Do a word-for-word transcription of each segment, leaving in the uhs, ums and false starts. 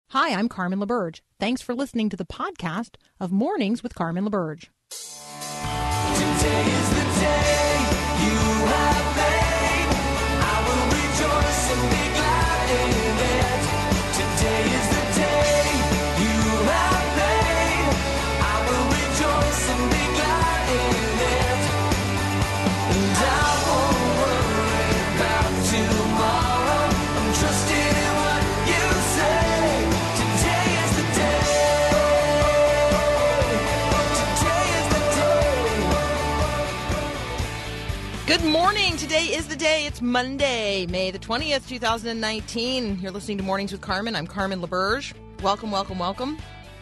Hi, I'm Carmen LaBerge. Thanks for listening to the podcast of Mornings with Carmen LaBerge. Today is the day you have made. I will rejoice and be glad in it. Today is the day you have made. I will rejoice and be glad in it. And I won't worry about tomorrow. I'm trusting in what you say. Today is the day. Today is the day. Good morning. Today is the day. It's Monday, May the twentieth, two thousand nineteen. You're listening to Mornings with Carmen. I'm Carmen LaBerge. Welcome, welcome, welcome.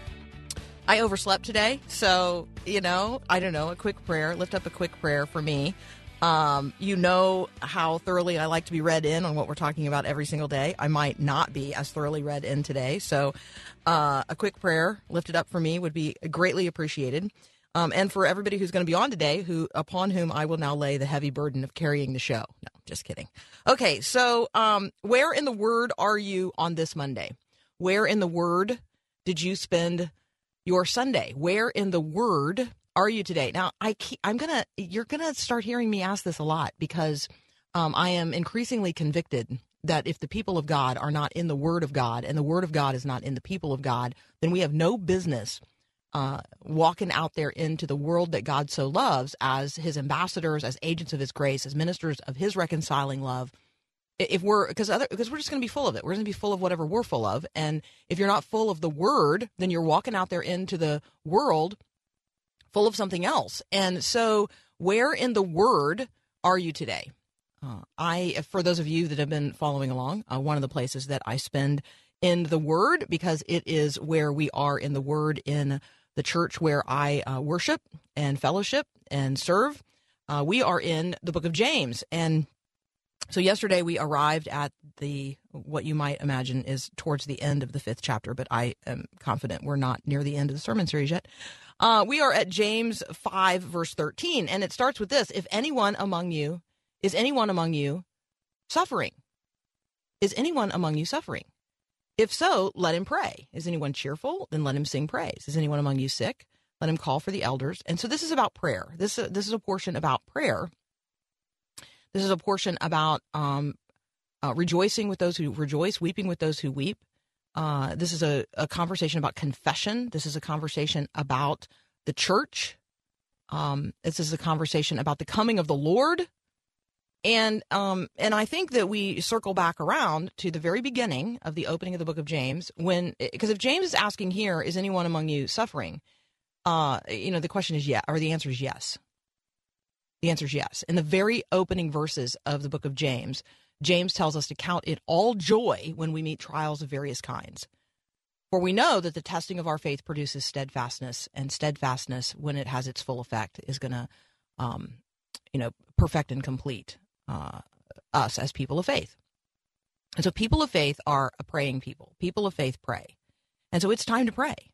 I overslept today, so, you know, I don't know, a quick prayer. Lift up a quick prayer for me. Um, you know how thoroughly I like to be read in on what we're talking about every single day. I might not be as thoroughly read in today, so uh, a quick prayer lifted up for me would be greatly appreciated. Um, and for everybody who's going to be on today, who upon whom I will now lay the heavy burden of carrying the show. No, just kidding. Okay, so um, where in the Word are you on this Monday? Where in the Word did you spend your Sunday? Where in the Word are you today? Now, I keep, I'm gonna you're gonna start hearing me ask this a lot because um, I am increasingly convicted that if the people of God are not in the Word of God and the Word of God is not in the people of God, then we have no business Uh, walking out there into the world that God so loves as his ambassadors, as agents of his grace, as ministers of his reconciling love. If we're, because other, because we're just going to be full of it. We're going to be full of whatever we're full of. And if you're not full of the word, then you're walking out there into the world full of something else. And so where in the word are you today? Uh, I, for those of you that have been following along, uh, one of the places that I spend in the word, because it is where we are in the word in the church where I uh, worship and fellowship and serve. Uh, we are in the book of James. And so yesterday we arrived at the, what you might imagine is towards the end of the fifth chapter, but I am confident we're not near the end of the sermon series yet. Uh, we are at James five, verse thirteen, and it starts with this: If anyone among you, is anyone among you suffering? Is anyone among you suffering? If so, let him pray. Is anyone cheerful? Then let him sing praise. Is anyone among you sick? Let him call for the elders. And so this is about prayer. This, uh, this is a portion about prayer. This is a portion about um, uh, rejoicing with those who rejoice, weeping with those who weep. Uh, this is a, a conversation about confession. This is a conversation about the church. Um, this is a conversation about the coming of the Lord. And um, and I think that we circle back around to the very beginning of the opening of the book of James, when, because if James is asking here, is anyone among you suffering? Uh, you know, the question is yes, or the answer is yes. The answer is yes. In the very opening verses of the book of James, James tells us to count it all joy when we meet trials of various kinds. For we know that the testing of our faith produces steadfastness, and steadfastness, when it has its full effect, is going to, um, you know, perfect and complete Uh, us as people of faith. And so people of faith are a praying people. People of faith pray. And so it's time to pray.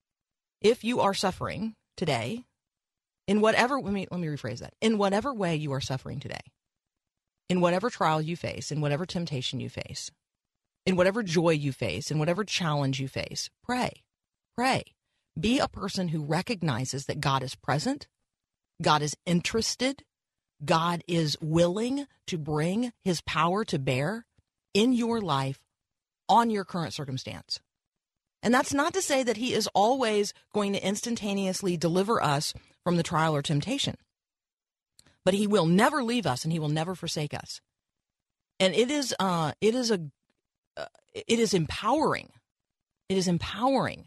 If you are suffering today, in whatever, let me, let me rephrase that, in whatever way you are suffering today, in whatever trial you face, in whatever temptation you face, in whatever joy you face, in whatever challenge you face, pray. Pray. Be a person who recognizes that God is present, God is interested, God is willing to bring his power to bear in your life on your current circumstance. And that's not to say that he is always going to instantaneously deliver us from the trial or temptation. But he will never leave us, and he will never forsake us. And it is uh, it is a uh, it is empowering. It is empowering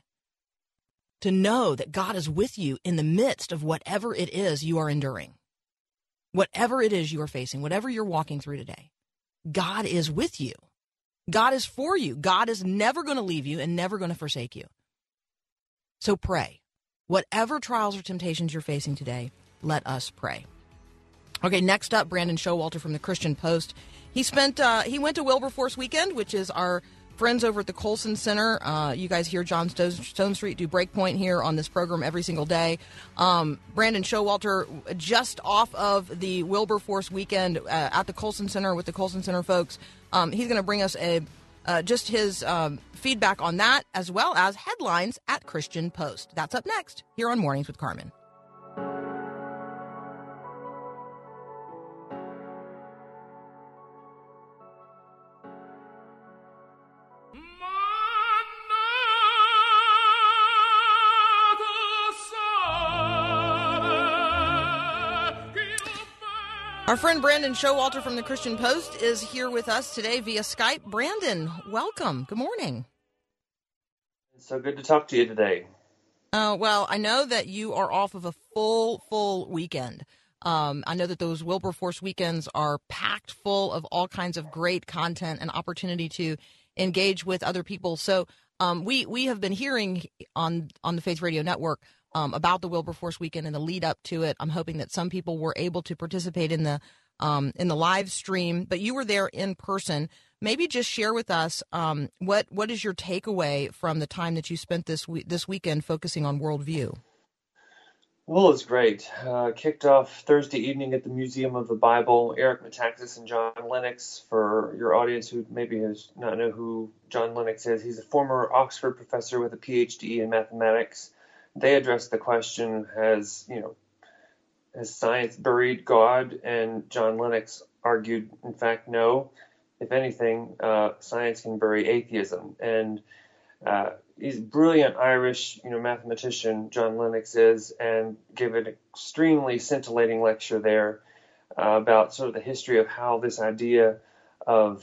to know that God is with you in the midst of whatever it is you are enduring. Whatever it is you are facing, whatever you're walking through today, God is with you. God is for you. God is never going to leave you and never going to forsake you. So pray. Whatever trials or temptations you're facing today, let us pray. Okay, next up, Brandon Showalter from the Christian Post. He spent, uh, he went to Wilberforce Weekend, which is our friends over at the Colson Center. Uh, you guys hear John Stone Street do Breakpoint here on this program every single day. Um, Brandon Showalter, just off of the Wilberforce Weekend uh, at the Colson Center with the Colson Center folks. Um, he's going to bring us a uh, just his um, feedback on that, as well as headlines at Christian Post. That's up next here on Mornings with Carmen. Our friend Brandon Showalter from the Christian Post is here with us today via Skype. Brandon, welcome. Good morning. It's so good to talk to you today. Uh, well, I know that you are off of a full, full weekend. Um, I know that those Wilberforce weekends are packed full of all kinds of great content and opportunity to engage with other people. So um, we we have been hearing on, on the Faith Radio Network Um, about the Wilberforce weekend and the lead up to it. I'm hoping that some people were able to participate in the um, in the live stream, but you were there in person. Maybe just share with us um, what what is your takeaway from the time that you spent this we- this weekend focusing on worldview? Well, it's great. Uh, kicked off Thursday evening at the Museum of the Bible. Eric Metaxas and John Lennox, for your audience who maybe does not know who John Lennox is, he's a former Oxford professor with a P H D in mathematics. They addressed the question, has, you know, has science buried God? And John Lennox argued, in fact, no. If anything, uh, science can bury atheism. And uh, he's a brilliant Irish, you know, mathematician, John Lennox is, and gave an extremely scintillating lecture there uh, about sort of the history of how this idea of,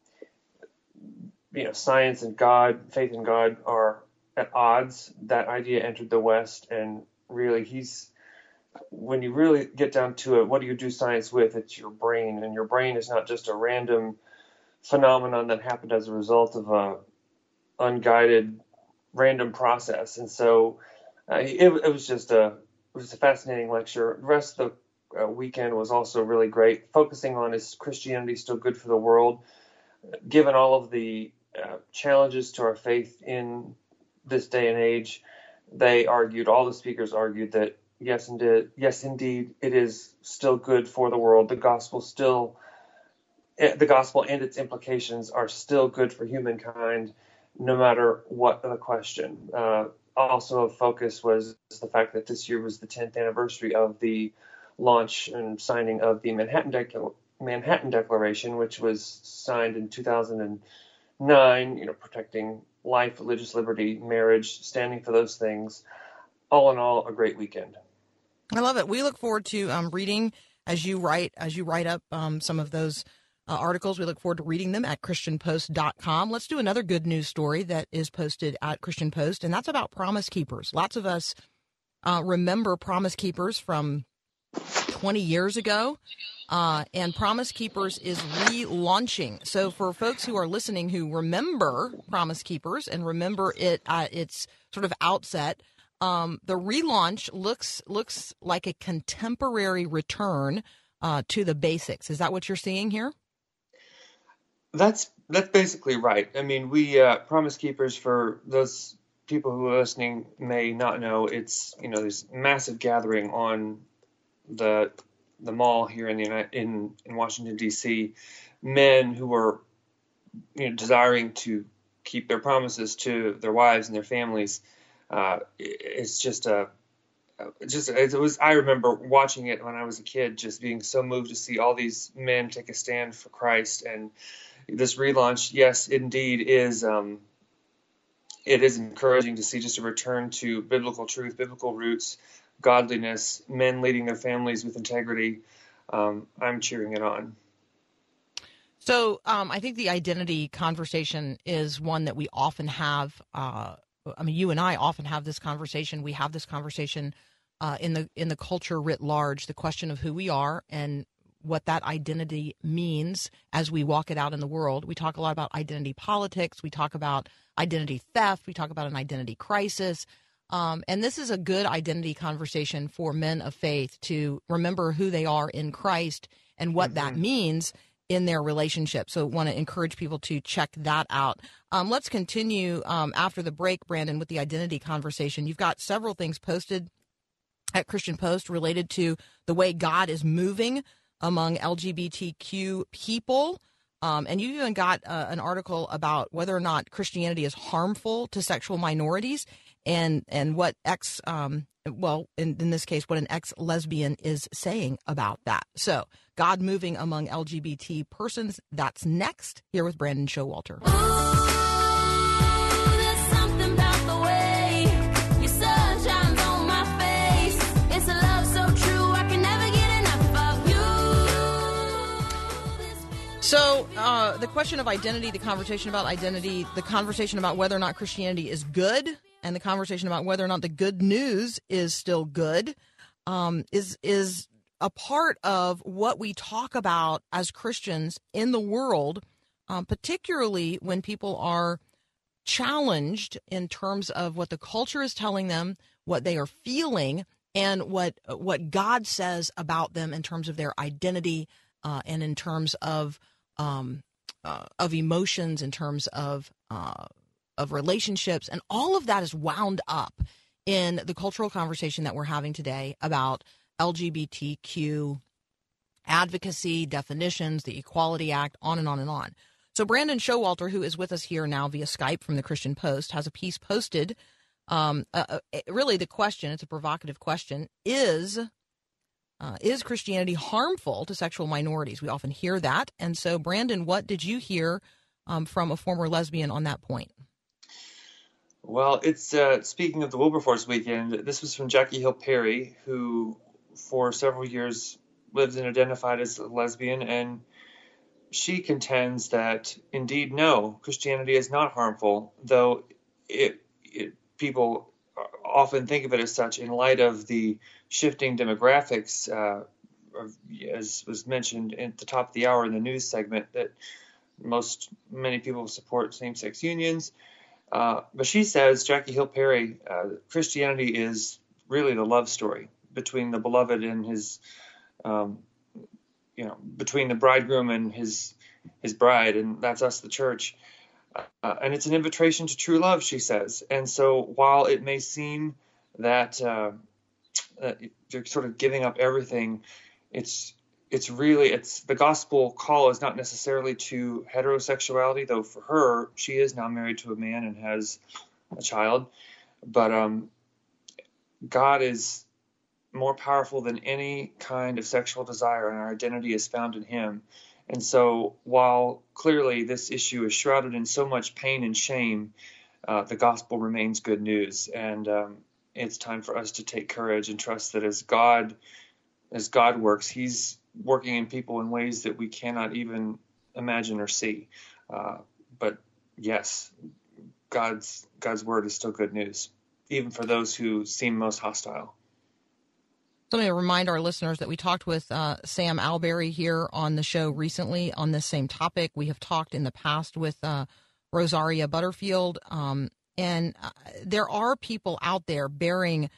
you know, science and God, faith in God are at odds. That idea entered the West, and really he's, when you really get down to it, what do you do science with? It's your brain, and your brain is not just a random phenomenon that happened as a result of a unguided random process. And so uh, it, it was just a it was a fascinating lecture. The rest of the uh, weekend was also really great, focusing on, is Christianity still good for the world? Given all of the uh, challenges to our faith in this day and age, they argued, all the speakers argued that yes, indeed, yes, indeed, it is still good for the world. The gospel still, the gospel and its implications are still good for humankind, no matter what the question. Uh, also, a focus was the fact that this year was the tenth anniversary of the launch and signing of the Manhattan, Decla- Manhattan Declaration, which was signed in two thousand nine. You know, protecting life, religious liberty, marriage, standing for those things. All in all, a great weekend. I love it. We look forward to um, reading as you write as you write up um, some of those uh, articles. We look forward to reading them at Christian Post dot com. Let's do another good news story that is posted at Christian Post, and that's about Promise Keepers. Lots of us uh, remember Promise Keepers from twenty years ago. Uh, and Promise Keepers is relaunching. So for folks who are listening who remember Promise Keepers and remember it at its sort of outset, um, the relaunch looks looks like a contemporary return uh, to the basics. Is that what you're seeing here? That's that's basically right. I mean, we uh, Promise Keepers, for those people who are listening may not know, it's, you know, this massive gathering on the the mall here in the United, in in Washington D C, men who are, you know, desiring to keep their promises to their wives and their families. Uh, it's just a just it was. I remember watching it when I was a kid, just being so moved to see all these men take a stand for Christ. And this relaunch, yes, indeed, is um, it is encouraging to see just a return to biblical truth, biblical roots, godliness, men leading their families with integrity. Um, I'm cheering it on. So um, I think the identity conversation is one that we often have. Uh, I mean, you and I often have this conversation. We have this conversation uh, in the in the culture writ large, the question of who we are and what that identity means as we walk it out in the world. We talk a lot about identity politics. We talk about identity theft. We talk about an identity crisis. Um, and this is a good identity conversation for men of faith to remember who they are in Christ and what mm-hmm. that means in their relationship. So want to encourage people to check that out. Um, let's continue um, after the break, Brandon, with the identity conversation. You've got several things posted at Christian Post related to the way God is moving among L G B T Q people. Um, and you even got uh, an article about whether or not Christianity is harmful to sexual minorities, and and what ex um, well in, in this case what an ex-lesbian is saying about that. So God moving among L G B T persons. That's next here with Brandon Showalter. So uh, the question of identity, the conversation about identity, the conversation about whether or not Christianity is good, and the conversation about whether or not the good news is still good, um, is is a part of what we talk about as Christians in the world, um, particularly when people are challenged in terms of what the culture is telling them, what they are feeling, and what what God says about them in terms of their identity uh, and in terms of Um, uh, of emotions, in terms of uh, of relationships, and all of that is wound up in the cultural conversation that we're having today about L G B T Q advocacy, definitions, the Equality Act, on and on and on. So Brandon Showalter, who is with us here now via Skype from the Christian Post, has a piece posted. Um, uh, really, the question, it's a provocative question, is... Uh, is Christianity harmful to sexual minorities? We often hear that. And so, Brandon, what did you hear um, from a former lesbian on that point? Well, it's uh, speaking of the Wilberforce weekend, this was from Jackie Hill Perry, who for several years lived and identified as a lesbian, and she contends that indeed, no, Christianity is not harmful, though it, it people often think of it as such in light of the shifting demographics, uh, of, as was mentioned at the top of the hour in the news segment, that most many people support same-sex unions. Uh, but she says, Jackie Hill Perry, uh, Christianity is really the love story between the beloved and his, um, you know, between the bridegroom and his his bride, and that's us, the church. Uh, and it's an invitation to true love, she says. And so while it may seem that uh, uh, you're sort of giving up everything, it's it's really, it's the gospel call is not necessarily to heterosexuality, though for her, she is now married to a man and has a child. But um, God is more powerful than any kind of sexual desire, and our identity is found in him. And so while clearly this issue is shrouded in so much pain and shame, uh, the gospel remains good news. And um, it's time for us to take courage and trust that as God, as God works, he's working in people in ways that we cannot even imagine or see. Uh, but yes, God's God's word is still good news, even for those who seem most hostile. So let me remind our listeners that we talked with uh, Sam Alberry here on the show recently on this same topic. We have talked in the past with uh, Rosaria Butterfield, um, and uh, there are people out there bearing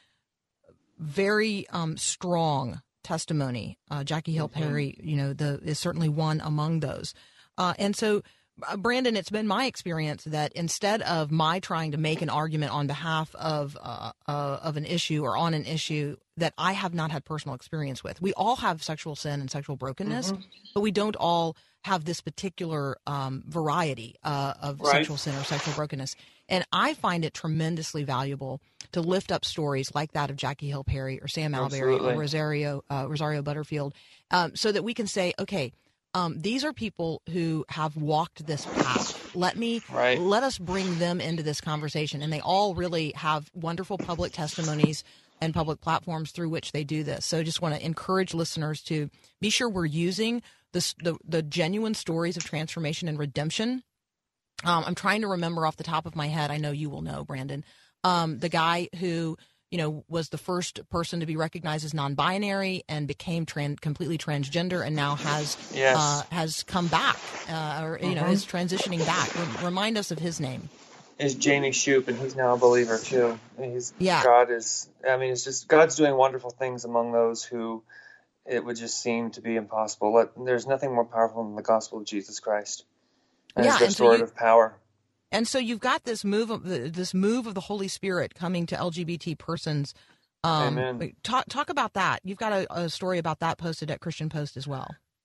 very um, strong testimony. Uh, Jackie Hill Perry, you know, the, is certainly one among those. Uh, and so, uh, Brandon, it's been my experience that instead of my trying to make an argument on behalf of uh, uh, of an issue or on an issue that I have not had personal experience with, we all have sexual sin and sexual brokenness, mm-hmm. but we don't all have this particular um, variety uh, of right. sexual sin or sexual brokenness. And I find it tremendously valuable to lift up stories like that of Jackie Hill Perry or Sam Alberry or Rosario uh, Rosario Butterfield, um, so that we can say, okay, um, these are people who have walked this path. Let me right. let us bring them into this conversation, and they all really have wonderful public testimonies and public platforms through which they do this. So I just want to encourage listeners to be sure we're using this, the the genuine stories of transformation and redemption. Um, I'm trying to remember off the top of my head. I know you will know, Brandon. Um, the guy who, you know, was the first person to be recognized as non-binary and became trans, completely transgender, and now has yes. uh, has come back, uh, or you mm-hmm. know, is transitioning back. Re- remind us of his name. Is Jamie Shoup, and he's now a believer too. And he's yeah. God is. I mean, it's just God's doing wonderful things among those who it would just seem to be impossible. Let, there's nothing more powerful than the gospel of Jesus Christ and yeah, His restorative and so you, power. And so you've got this move of this move of the Holy Spirit coming to L G B T persons. Um, Amen. Talk talk about that. You've got a, a story about that posted at Christian Post as well.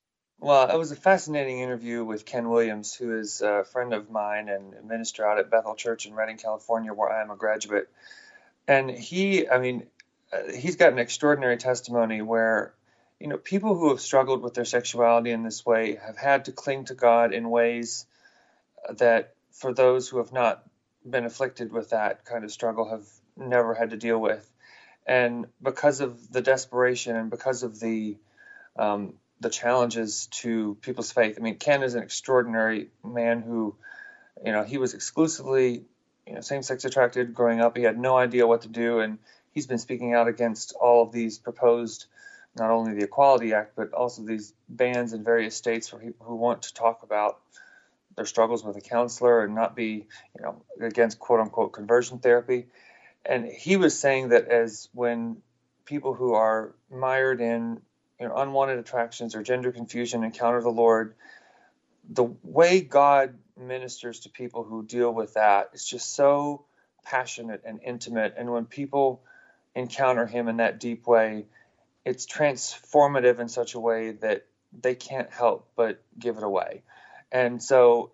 Well, it was a fascinating interview with Ken Williams, who is a friend of mine and a minister out at Bethel Church in Redding, California, where I am a graduate. And he, I mean, uh, he's got an extraordinary testimony where, you know, people who have struggled with their sexuality in this way have had to cling to God in ways that for those who have not been afflicted with that kind of struggle have never had to deal with. And because of the desperation and because of the um, the challenges to people's faith, I mean, Ken is an extraordinary man who, you know, he was exclusively, you know, same-sex attracted growing up. He had no idea what to do, and he's been speaking out against all of these proposed, not only the Equality Act, but also these bans in various states for people who want to talk about their struggles with a counselor and not be, you know, against quote-unquote conversion therapy. And he was saying that as when people who are mired in, you know, unwanted attractions or gender confusion encounter the Lord, the way God ministers to people who deal with that is just so passionate and intimate. And when people encounter him in that deep way, it's transformative in such a way that they can't help but give it away. And so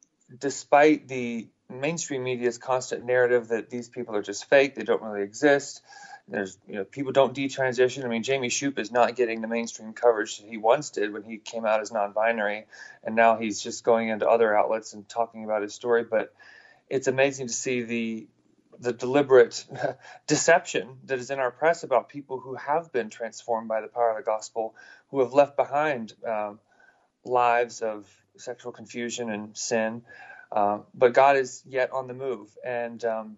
despite the mainstream media's constant narrative that these people are just fake, they don't really exist, there's, you know, people don't detransition. I mean, Jamie Shoup is not getting the mainstream coverage he once did when he came out as non-binary, and now he's just going into other outlets and talking about his story. But it's amazing to see the the deliberate deception that is in our press about people who have been transformed by the power of the gospel, who have left behind um, lives of sexual confusion and sin. Uh, but God is yet on the move, and um,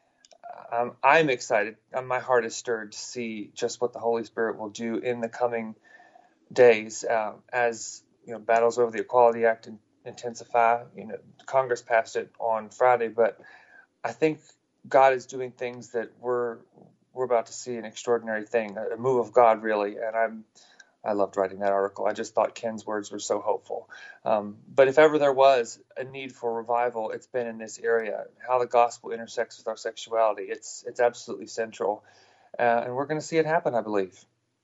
um, I'm excited. Um, my heart is stirred to see just what the Holy Spirit will do in the coming days uh, as, you know, battles over the Equality Act in, intensify. You know, Congress passed it on Friday, but I think God is doing things that we're we're about to see an extraordinary thing, a move of God, really. And I'm I loved writing that article. I just thought Ken's words were so hopeful. Um, but if ever there was a need for revival, it's been in this area, how the gospel intersects with our sexuality. It's it's absolutely central. Uh, and we're going to see it happen, I believe.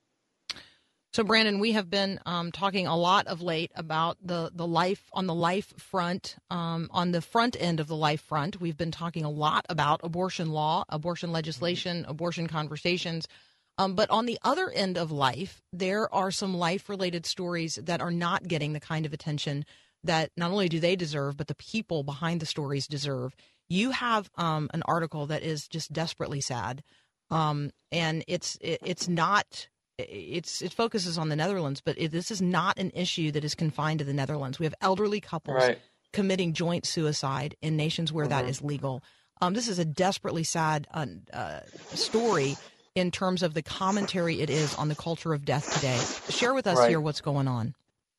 So, Brandon, we have been um, talking a lot of late about the, the life on the life front. Um, on the front end of the life front, we've been talking a lot about abortion law, abortion legislation, abortion conversations. Um, but on the other end of life, there are some life-related stories that are not getting the kind of attention that not only do they deserve, but the people behind the stories deserve. You have um, an article that is just desperately sad, um, and it's it, it's not it's it focuses on the Netherlands, but it, this is not an issue that is confined to the Netherlands. We have elderly couples Right. committing joint suicide in nations where Mm-hmm. that is legal. Um, this is a desperately sad uh, uh, story in terms of the commentary it is on the culture of death today. Share with us Right. here what's going on.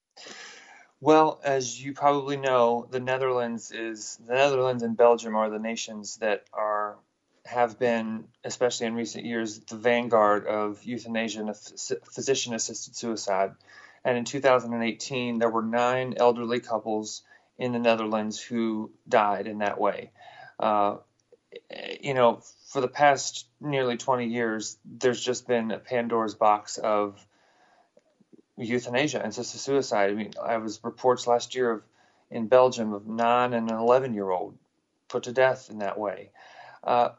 Well, as you probably know, the Netherlands is the Netherlands and Belgium are the nations that are have been, especially in recent years, the vanguard of euthanasia and physician-assisted suicide. And in two thousand eighteen, there were nine elderly couples in the Netherlands who died in that way. Uh, you know, for the past nearly twenty years, there's just been a Pandora's box of euthanasia and assisted suicide. I mean, I was reports last year of in Belgium of nine and an eleven year old put to death in that way. Uh,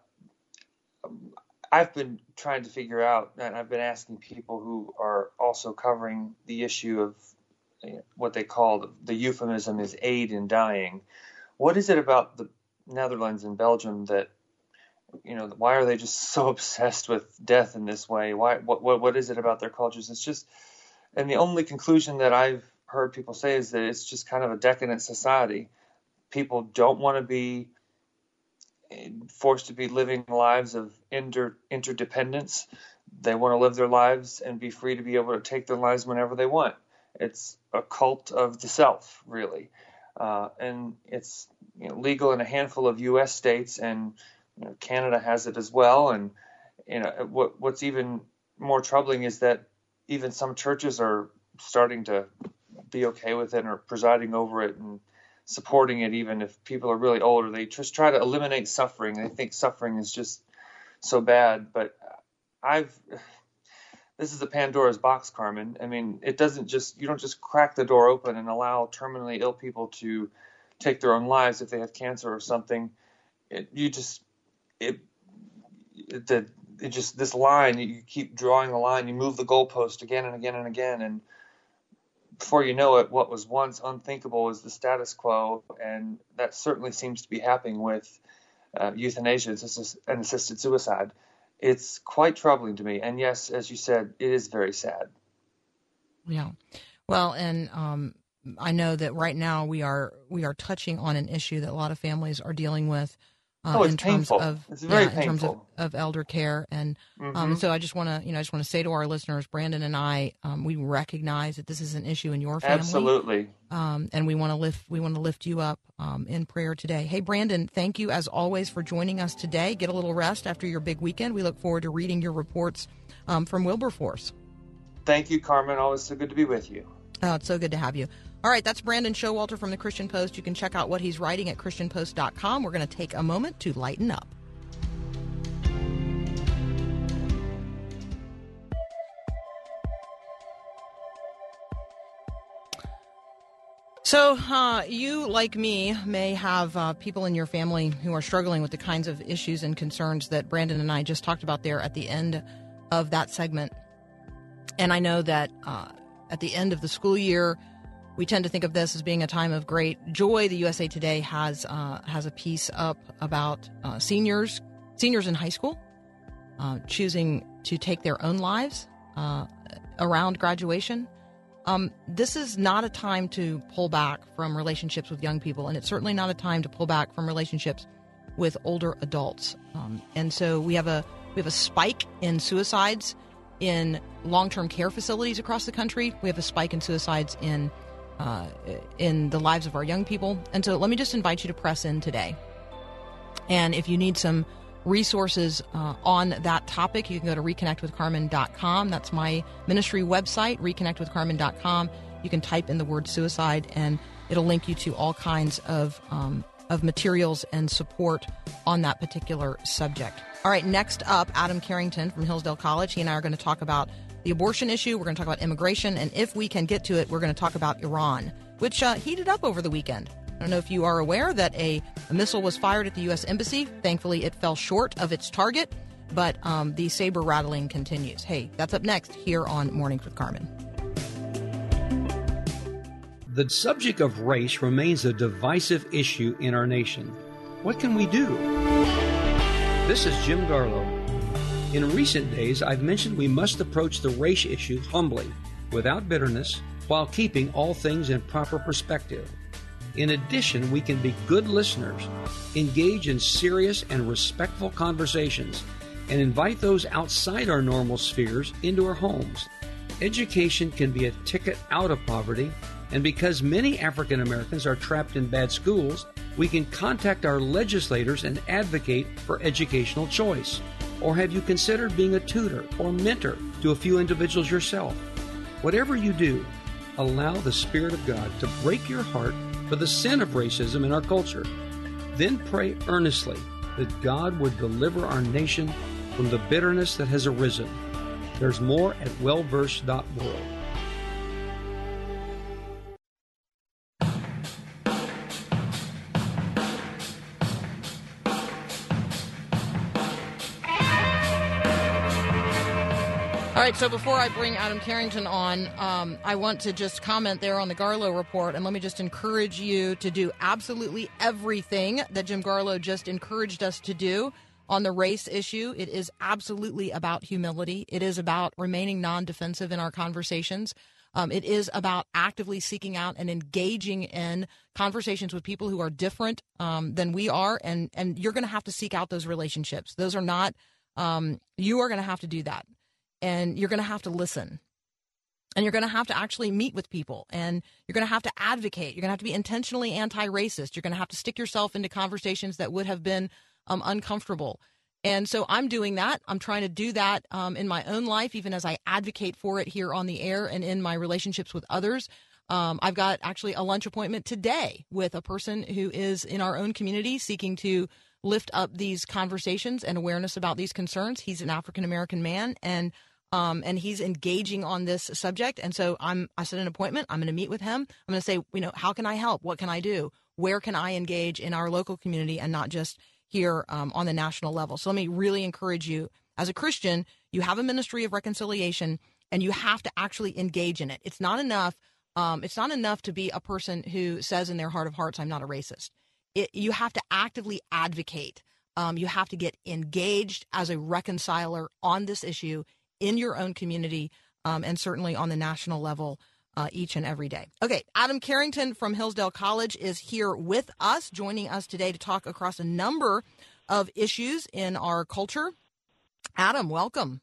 I've been trying to figure out, and I've been asking people who are also covering the issue of you know, what they call the, the euphemism is aid in dying. What is it about the Netherlands and Belgium that, you know, why are they just so obsessed with death in this way? Why? What? What, what is it about their cultures? It's just, and the only conclusion that I've heard people say is that it's just kind of a decadent society. People don't want to be forced to be living lives of inter, interdependence. They want to live their lives and be free to be able to take their lives whenever they want. It's a cult of the self, really. Uh, and it's you know, legal in a handful of U S states, and you know, Canada has it as well. And you know, what, what's even more troubling is that even some churches are starting to be okay with it or presiding over it and supporting it, even if people are really older. They just try to eliminate suffering. They think suffering is just so bad. But I've this is a Pandora's box, Carmen. I mean, it doesn't just, you don't just crack the door open and allow terminally ill people to take their own lives if they have cancer or something. It, you just, it, it, the, it just, this line, you keep drawing the line, you move the goalpost again and again and again. And before you know it, what was once unthinkable is the status quo. And that certainly seems to be happening with uh, euthanasia and assisted suicide. It's quite troubling to me. And yes, as you said, it is very sad. Yeah. Well, and um, I know that right now we are we are touching on an issue that a lot of families are dealing with uh, oh, it's in terms painful. of it's very yeah, painful. in terms of, of elder care. And mm-hmm. um, so I just want to, you know, I just want to say to our listeners, Brandon and I, um, we recognize that this is an issue in your family. Absolutely. Um, and we want to lift we want to lift you up um, in prayer today. Hey, Brandon, thank you as always for joining us today. Get a little rest after your big weekend. We look forward to reading your reports um, from Wilberforce. Thank you, Carmen. Always so good to be with you. Oh, it's so good to have you. All right, that's Brandon Showalter from the Christian Post. You can check out what he's writing at Christian Post dot com. We're going to take a moment to lighten up. So uh, you, like me, may have uh, people in your family who are struggling with the kinds of issues and concerns that Brandon and I just talked about there at the end of that segment. And I know that uh, at the end of the school year, we tend to think of this as being a time of great joy. The U S A Today has uh, has a piece up about uh, seniors, seniors in high school, uh, choosing to take their own lives uh, around graduation. Um, this is not a time to pull back from relationships with young people, and it's certainly not a time to pull back from relationships with older adults. Um, and so we have a we have a spike in suicides in long-term care facilities across the country. We have a spike in suicides in uh, in the lives of our young people. And so let me just invite you to press in today. And if you need some resources uh, on that topic, you can go to reconnect with carmen dot com. That's my ministry website, reconnect with carmen dot com. You can type in the word suicide, and it'll link you to all kinds of um, of materials and support on that particular subject. All right, next up, Adam Carrington from Hillsdale College. He and I are going to talk about the abortion issue. We're going to talk about immigration, and if we can get to it, we're going to talk about Iran, which uh, heated up over the weekend. I don't know if you are aware that a, a missile was fired at the U S Embassy. Thankfully, it fell short of its target, but um, the saber rattling continues. Hey, that's up next here on Mornings with Carmen. The subject of race remains a divisive issue in our nation. What can we do? This is Jim Garlow. In recent days, I've mentioned we must approach the race issue humbly, without bitterness, while keeping all things in proper perspective. In addition, we can be good listeners, engage in serious and respectful conversations, and invite those outside our normal spheres into our homes. Education can be a ticket out of poverty, and because many African Americans are trapped in bad schools, we can contact our legislators and advocate for educational choice. Or have you considered being a tutor or mentor to a few individuals yourself? Whatever you do, allow the Spirit of God to break your heart for the sin of racism in our culture. Then pray earnestly that God would deliver our nation from the bitterness that has arisen. There's more at wellverse dot world. All right, so before I bring Adam Carrington on, um, I want to just comment there on the Garlow report, and let me just encourage you to do absolutely everything that Jim Garlow just encouraged us to do on the race issue. It is absolutely about humility. It is about remaining non-defensive in our conversations. Um, it is about actively seeking out and engaging in conversations with people who are different um, than we are, and, and you're going to have to seek out those relationships. Those are not, um, you are going to have to do that. And you're going to have to listen, and you're going to have to actually meet with people, and you're going to have to advocate. You're going to have to be intentionally anti-racist. You're going to have to stick yourself into conversations that would have been um, uncomfortable. And so I'm doing that. I'm trying to do that um, in my own life, even as I advocate for it here on the air and in my relationships with others. Um, I've got actually a lunch appointment today with a person who is in our own community seeking to lift up these conversations and awareness about these concerns. He's an African-American man, and Um, and he's engaging on this subject. And so I'm, I set an appointment. I'm going to meet with him. I'm going to say, you know, how can I help? What can I do? Where can I engage in our local community and not just here um, on the national level? So let me really encourage you as a Christian, you have a ministry of reconciliation and you have to actually engage in it. It's not enough. Um, it's not enough to be a person who says in their heart of hearts, I'm not a racist. It, you have to actively advocate. Um, you have to get engaged as a reconciler on this issue in your own community, um, and certainly on the national level uh, each and every day. Okay, Adam Carrington from Hillsdale College is here with us, joining us today to talk across a number of issues in our culture. Adam, welcome.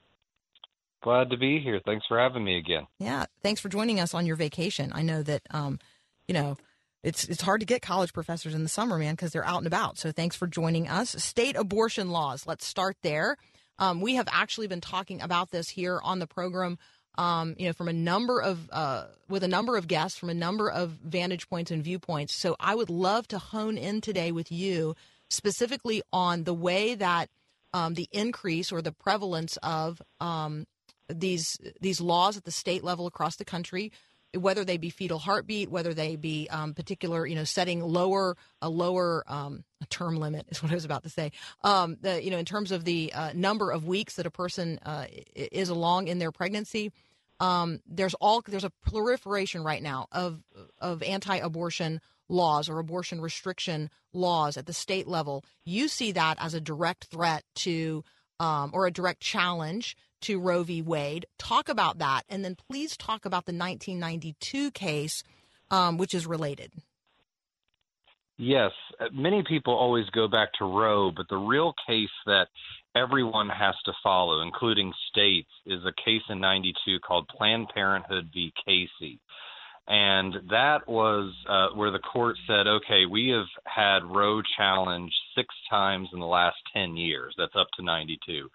Glad to be here. Thanks for having me again. Yeah, thanks for joining us on your vacation. I know that, um, you know, it's it's hard to get college professors in the summer, man, because they're out and about. So thanks for joining us. State abortion laws. Let's start there. Um, we have actually been talking about this here on the program, um, you know, from a number of, uh, with a number of guests from a number of vantage points and viewpoints. So I would love to hone in today with you specifically on the way that um, the increase or the prevalence of um, these these laws at the state level across the country, whether they be fetal heartbeat, whether they be um, particular, you know, setting lower, a lower um, a term limit is what I was about to say, um, the, you know, in terms of the uh, number of weeks that a person uh, is along in their pregnancy. Um, there's all there's a proliferation right now of of anti-abortion laws or abortion restriction laws at the state level. You see that as a direct threat to um, or a direct challenge to Roe v. Wade. Talk about that, and then please talk about the nineteen ninety-two case, um, which is related. Yes, many people always go back to Roe, but the real case that everyone has to follow, including states, is a case in ninety-two called Planned Parenthood v. Casey. And that was uh, where the court said, okay, we have had Roe challenged six times in the last ten years. That's up to ninety-two.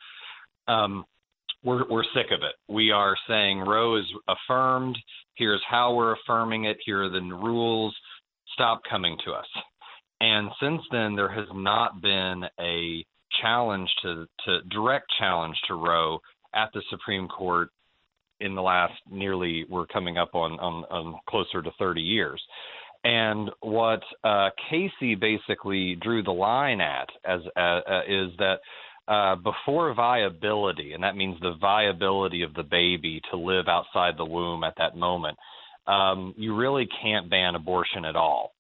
Um, We're we're sick of it. We are saying Roe is affirmed. Here's how we're affirming it. Here are the rules. Stop coming to us. And since then, there has not been a challenge to, to direct challenge to Roe at the Supreme Court in the last nearly, we're coming up on, on, on closer to thirty years. And what uh, Casey basically drew the line at as uh, uh, is that Uh, before viability, and that means the viability of the baby to live outside the womb at that moment, um, you really can't ban abortion at all.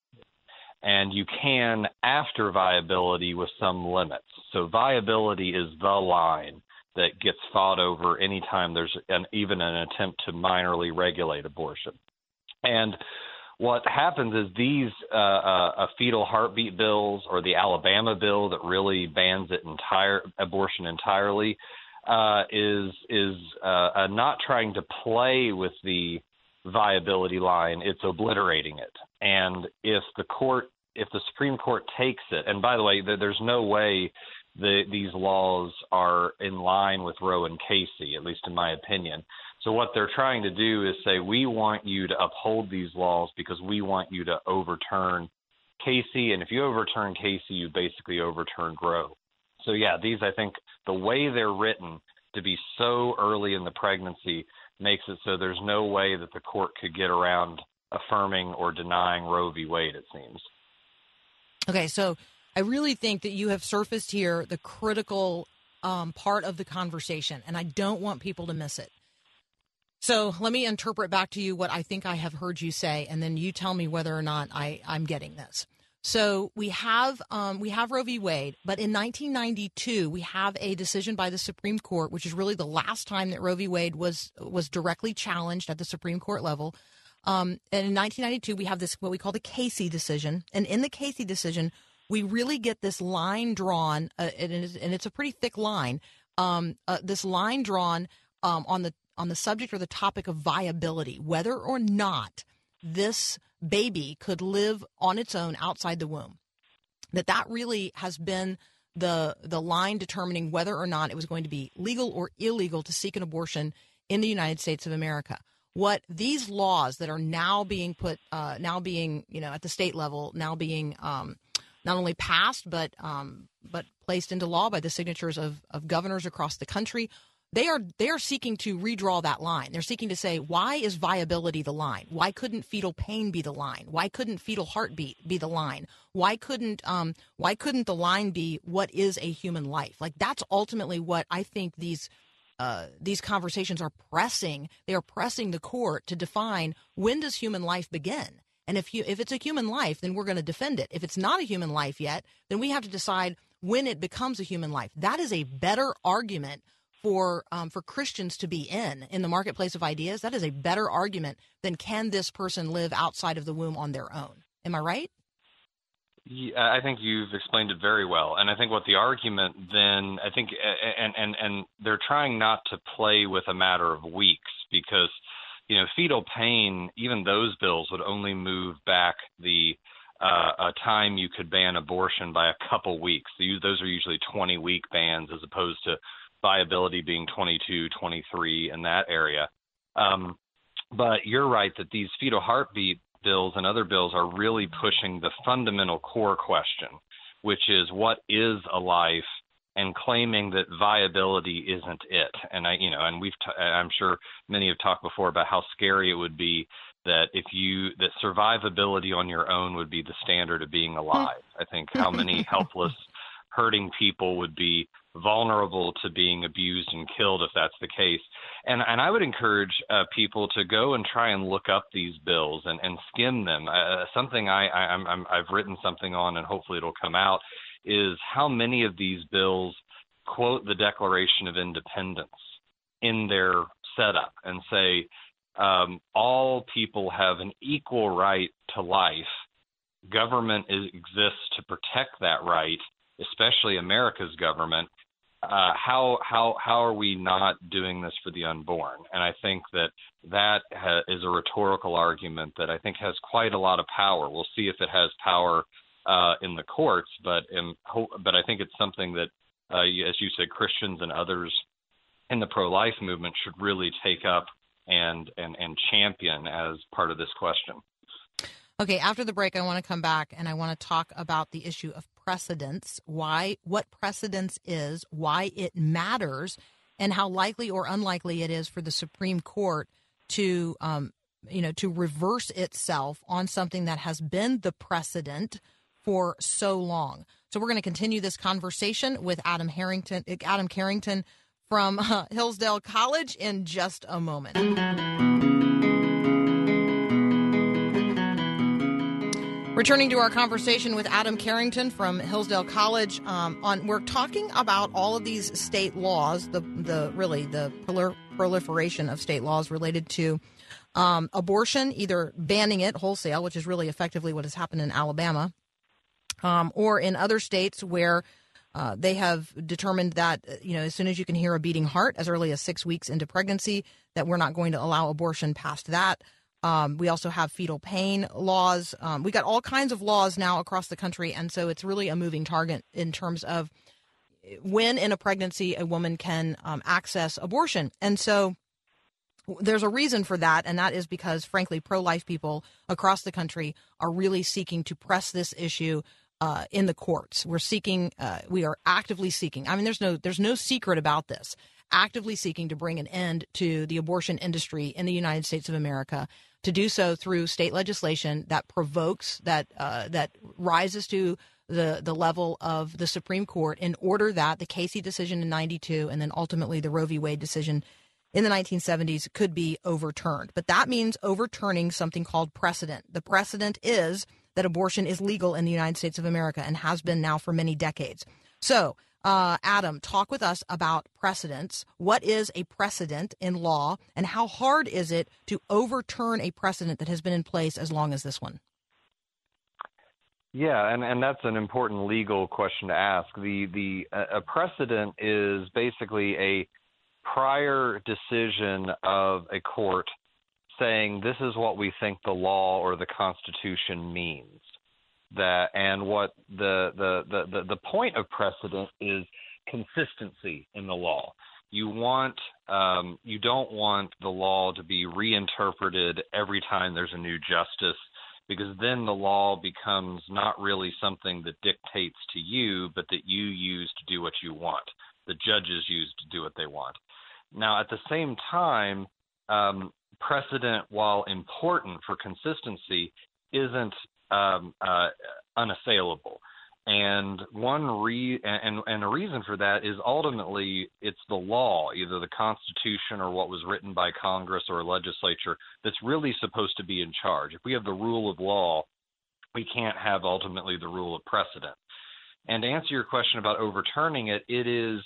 And you can after viability with some limits. So viability is the line that gets fought over anytime there's an, even an attempt to minorly regulate abortion. And what happens is these uh, uh, fetal heartbeat bills, or the Alabama bill that really bans it entire abortion entirely, uh, is is uh, uh, not trying to play with the viability line; it's obliterating it. And if the court, if the Supreme Court takes it, and by the way, there's no way the, these laws are in line with Roe and Casey, at least in my opinion. So what they're trying to do is say, we want you to uphold these laws because we want you to overturn Casey. And if you overturn Casey, you basically overturn Roe. So, yeah, these, I think, the way they're written to be so early in the pregnancy makes it so there's no way that the court could get around affirming or denying Roe v. Wade, it seems. Okay, so I really think that you have surfaced here the critical um, part of the conversation, and I don't want people to miss it. So let me interpret back to you what I think I have heard you say, and then you tell me whether or not I, I'm getting this. So we have um, we have Roe v. Wade, but in nineteen ninety-two, we have a decision by the Supreme Court, which is really the last time that Roe v. Wade was was directly challenged at the Supreme Court level. Um, and in nineteen ninety-two, we have this what we call the Casey decision. And in the Casey decision, we really get this line drawn, uh, and, it is, and it's a pretty thick line, um, uh, this line drawn um, on the on the subject or the topic of viability, whether or not this baby could live on its own outside the womb. That that really has been the the line determining whether or not it was going to be legal or illegal to seek an abortion in the United States of America. What these laws that are now being put, uh, now being, you know, at the state level, now being um, not only passed but um, but placed into law by the signatures of, of governors across the country, they are they are seeking to redraw that line. They're seeking to say, why is viability the line? Why couldn't fetal pain be the line? Why couldn't fetal heartbeat be the line? Why couldn't um why couldn't the line be what is a human life? Like, that's ultimately what I think these uh, these conversations are pressing. They are pressing the court to define, when does human life begin? And if you if it's a human life, then we're going to defend it. If it's not a human life yet, then we have to decide when it becomes a human life. That is a better argument for um, for Christians to be in, in the marketplace of ideas. That is a better argument than, can this person live outside of the womb on their own? Am I right? Yeah, I think you've explained it very well. And I think what the argument then, I think, and, and, and they're trying not to play with a matter of weeks, because, you know, fetal pain, even those bills would only move back the uh, a time you could ban abortion by a couple weeks. Those are usually twenty-week bans, as opposed to viability being twenty-two, twenty-three in that area. Um, but you're right that these fetal heartbeat bills and other bills are really pushing the fundamental core question, which is, what is a life, and claiming that viability isn't it. And I, you know, and we've, t- I'm sure many have talked before about how scary it would be that if you, that survivability on your own would be the standard of being alive. I think how many helpless, hurting people would be vulnerable to being abused and killed if that's the case. And and I would encourage uh, people to go and try and look up these bills and, and skim them. Uh, something I, I, I'm, I'm, I've written something on, and hopefully it'll come out, is how many of these bills quote the Declaration of Independence in their setup and say, um, all people have an equal right to life. Government is, exists to protect that right, especially America's government. Uh, how how how are we not doing this for the unborn? And I think that that ha- is a rhetorical argument that I think has quite a lot of power. We'll see if it has power uh, in the courts, but in, but I think it's something that, uh, as you said, Christians and others in the pro-life movement should really take up and and and champion as part of this question. Okay, after the break, I want to come back and I want to talk about the issue of precedence, why, what precedence is, why it matters, and how likely or unlikely it is for the Supreme Court to, um, you know, to reverse itself on something that has been the precedent for so long. So we're going to continue this conversation with Adam Harrington, Adam Carrington from uh, Hillsdale College in just a moment. Returning to our conversation with Adam Carrington from Hillsdale College, um, on we're talking about all of these state laws, the the really the prol- proliferation of state laws related to um, abortion, either banning it wholesale, which is really effectively what has happened in Alabama, um, or in other states where uh, they have determined that, you know, as soon as you can hear a beating heart, as early as six weeks into pregnancy, that we're not going to allow abortion past that. Um, we also have fetal pain laws. Um, we got all kinds of laws now across the country, and so it's really a moving target in terms of when in a pregnancy a woman can um, access abortion. And so there's a reason for that, and that is because, frankly, pro-life people across the country are really seeking to press this issue uh, in the courts. We're seeking, uh, we are actively seeking. I mean, there's no, there's no secret about this. Actively seeking to bring an end to the abortion industry in the United States of America, to do so through state legislation that provokes, that uh, that rises to the, the level of the Supreme Court, in order that the Casey decision in ninety-two and then ultimately the Roe v. Wade decision in the nineteen seventies could be overturned. But that means overturning something called precedent. The precedent is that abortion is legal in the United States of America and has been now for many decades. So, Uh, Adam, talk with us about precedents. What is a precedent in law, and how hard is it to overturn a precedent that has been in place as long as this one? Yeah, and, and that's an important legal question to ask. The the uh, a precedent is basically a prior decision of a court saying this is what we think the law or the Constitution means. That and what the, the the the the point of precedent is consistency in the law. You want um, you don't want the law to be reinterpreted every time there's a new justice, because then the law becomes not really something that dictates to you, but that you use to do what you want. The judges use to do what they want. Now, at the same time, um, precedent, while important for consistency, isn't um, uh, unassailable. And one re- and, and a reason for that is ultimately it's the law, either the Constitution or what was written by Congress or a legislature, that's really supposed to be in charge. If we have the rule of law, we can't have ultimately the rule of precedent. And to answer your question about overturning it, it is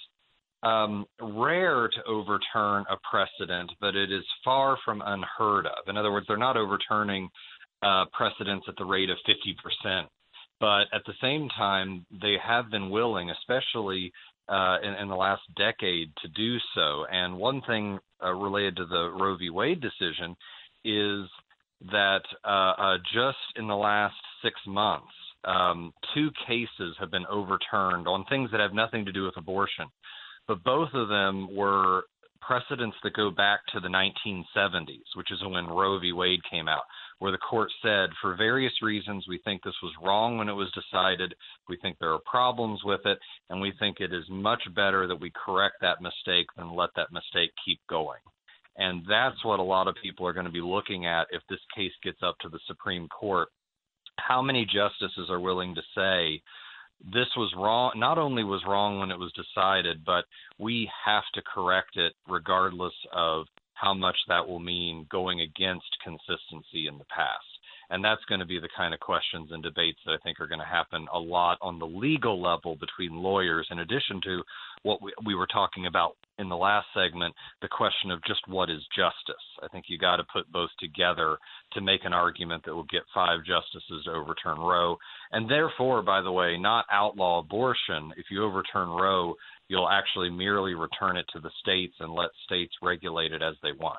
um, rare to overturn a precedent, but it is far from unheard of. In other words, they're not overturning uh, precedents at the rate of fifty percent. But at the same time, they have been willing, especially uh, in, in the last decade, to do so. And one thing uh, related to the Roe v. Wade decision is that uh, uh, just in the last six months, um, two cases have been overturned on things that have nothing to do with abortion. But both of them were precedents that go back to the nineteen seventies, which is when Roe v. Wade came out, where the court said, for various reasons, we think this was wrong when it was decided, we think there are problems with it, and we think it is much better that we correct that mistake than let that mistake keep going. And that's what a lot of people are going to be looking at if this case gets up to the Supreme Court. How many justices are willing to say, this was wrong, not only was wrong when it was decided, but we have to correct it regardless of how much that will mean going against consistency in the past. And that's going to be the kind of questions and debates that I think are going to happen a lot on the legal level between lawyers, in addition to what we, we were talking about in the last segment, the question of just what is justice. I think you got to put both together to make an argument that will get five justices to overturn Roe. And therefore, by the way, not outlaw abortion. If you overturn Roe, you'll actually merely return it to the states and let states regulate it as they want.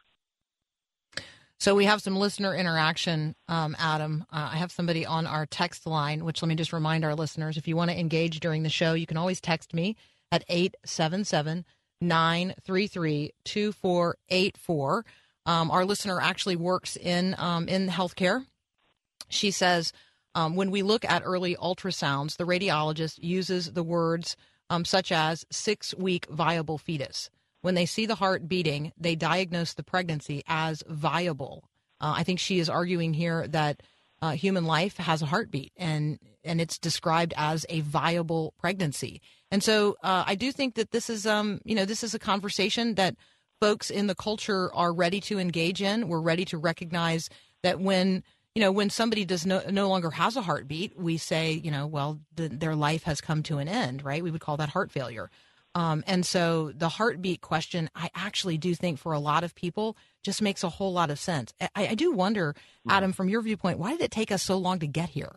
So we have some listener interaction, um, Adam. Uh, I have somebody on our text line, which let me just remind our listeners, if you want to engage during the show, you can always text me at eight seven seven, nine three three, two four eight four. Um, our listener actually works in um, in healthcare. She says, um, when we look at early ultrasounds, the radiologist uses the words um, such as six-week viable fetus. When they see the heart beating, they diagnose the pregnancy as viable. Uh, I think she is arguing here that uh, human life has a heartbeat, and and it's described as a viable pregnancy. And so uh, I do think that this is, um, you know, this is a conversation that folks in the culture are ready to engage in. We're ready to recognize that when, you know, when somebody does no, no longer has a heartbeat, we say, you know, well, the, their life has come to an end, right? We would call that heart failure. Um, and so the heartbeat question, I actually do think for a lot of people just makes a whole lot of sense. I, I do wonder, Adam, from your viewpoint, why did it take us so long to get here?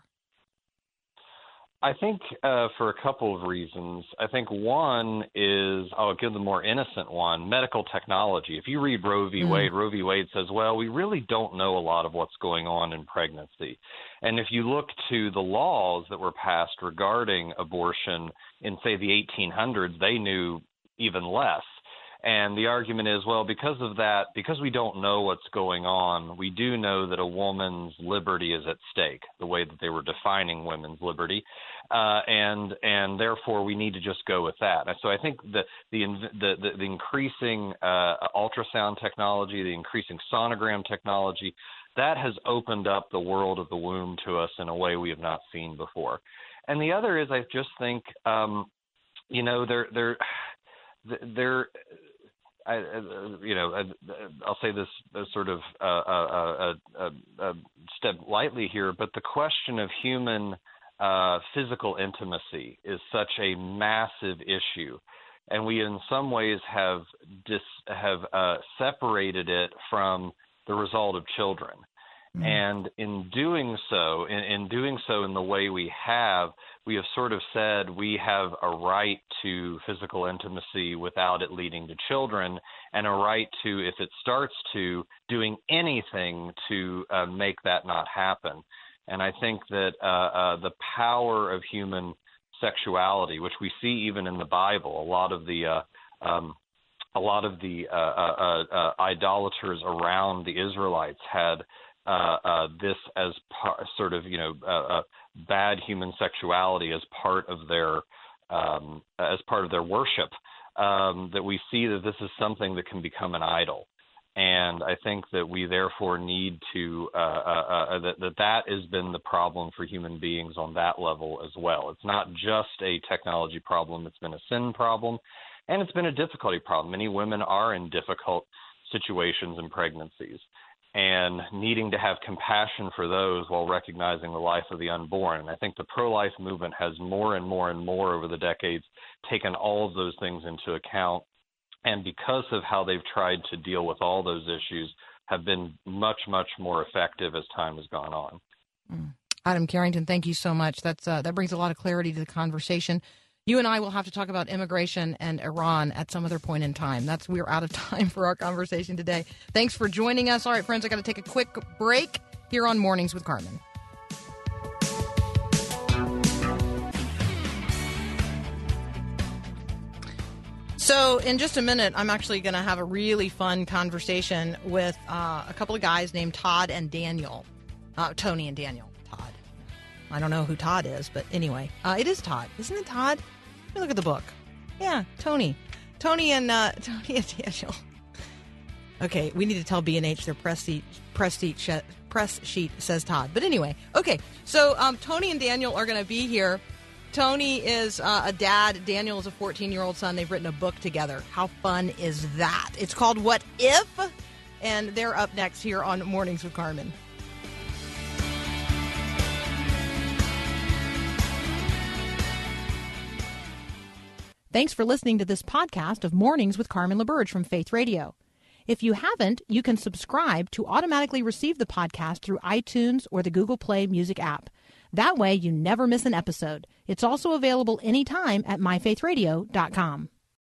I think uh, for a couple of reasons. I think one is, I'll give the more innocent one, medical technology. If you read Roe v. Mm. Wade, Roe v. Wade says, well, we really don't know a lot of what's going on in pregnancy. And if you look to the laws that were passed regarding abortion in, say, the eighteen hundreds, they knew even less. And the argument is, well, because of that, because we don't know what's going on, we do know that a woman's liberty is at stake, the way that they were defining women's liberty, uh, and and therefore we need to just go with that. And so I think the the the, the, the increasing uh, ultrasound technology, the increasing sonogram technology, that has opened up the world of the womb to us in a way we have not seen before. And the other is, I just think, um, you know, they're they're they're I, uh, you know, uh, I'll say this uh, sort of uh, uh, uh, uh, step lightly here, but the question of human uh, physical intimacy is such a massive issue, and we in some ways have dis- have uh, separated it from the result of children. Mm-hmm. And in doing so, in, in doing so in the way we have, we have sort of said we have a right to physical intimacy without it leading to children, and a right to, if it starts to, doing anything to uh, make that not happen. And I think that uh, uh, the power of human sexuality, which we see even in the Bible, a lot of the uh, um, a lot of the uh, uh, uh, idolaters around the Israelites had Uh, uh, this as par- sort of, you know, uh, uh, bad human sexuality as part of their um, as part of their worship, um, that we see that this is something that can become an idol. And I think that we therefore need to, uh, uh, uh, that, that that has been the problem for human beings on that level as well. It's not just a technology problem, it's been a sin problem, and it's been a difficulty problem. Many women are in difficult situations in pregnancies, and needing to have compassion for those while recognizing the life of the unborn. And I think the pro-life movement has more and more and more over the decades taken all of those things into account. And because of how they've tried to deal with all those issues, have been much, much more effective as time has gone on. Mm. Adam Carrington, thank you so much. That's uh, that brings a lot of clarity to the conversation. You and I will have to talk about immigration and Iran at some other point in time. That's we're out of time for our conversation today. Thanks for joining us. All right, friends, I got to take a quick break here on Mornings with Carmen. So in just a minute, I'm actually going to have a really fun conversation with uh, a couple of guys named Todd and Daniel. Uh, Tony and Daniel. Todd. I don't know who Todd is, but anyway. Uh, it is Todd. Isn't it Todd? Let me look at the book. Yeah, Tony. Tony and uh, Tony and Daniel. Okay, we need to tell B and H their press sheet, press sheet, sh- press sheet says Todd. But anyway, okay. So um, Tony and Daniel are going to be here. Tony is uh, a dad. Daniel is a fourteen-year-old son. They've written a book together. How fun is that? It's called What If? And they're up next here on Mornings with Carmen. Thanks for listening to this podcast of Mornings with Carmen LaBerge from Faith Radio. If you haven't, you can subscribe to automatically receive the podcast through iTunes or the Google Play Music app. That way, you never miss an episode. It's also available anytime at my faith radio dot com.